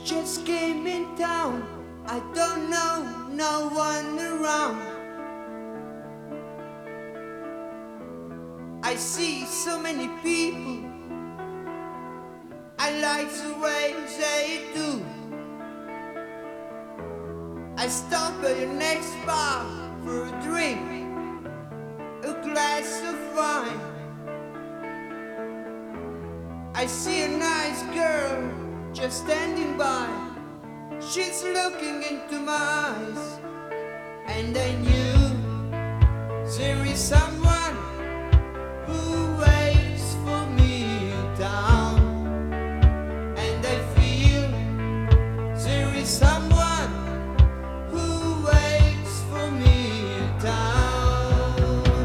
Just came in town, I don't know, no one around. I see so many people, I like the way they do. I stop at your next bar for a drink, a glass of wine. I see a nice girl just standing by. She's looking into my eyes, and I knew there is someone who waits for me down. And I feel there is someone who waits for me down.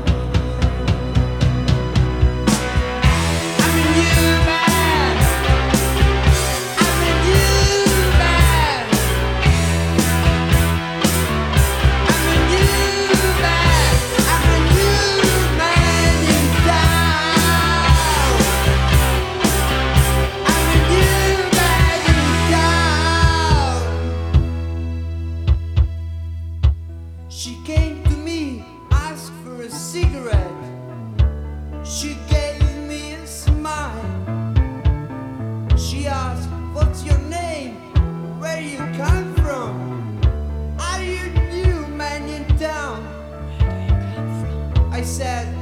I'm a new man. I'm a new man. I'm a new man. I'm a new man in town. I'm a new man in town. She came to me, asked for a cigarette. She gave me a smile. She asked, what's your name? Where you come from? Are you new man in town? I said,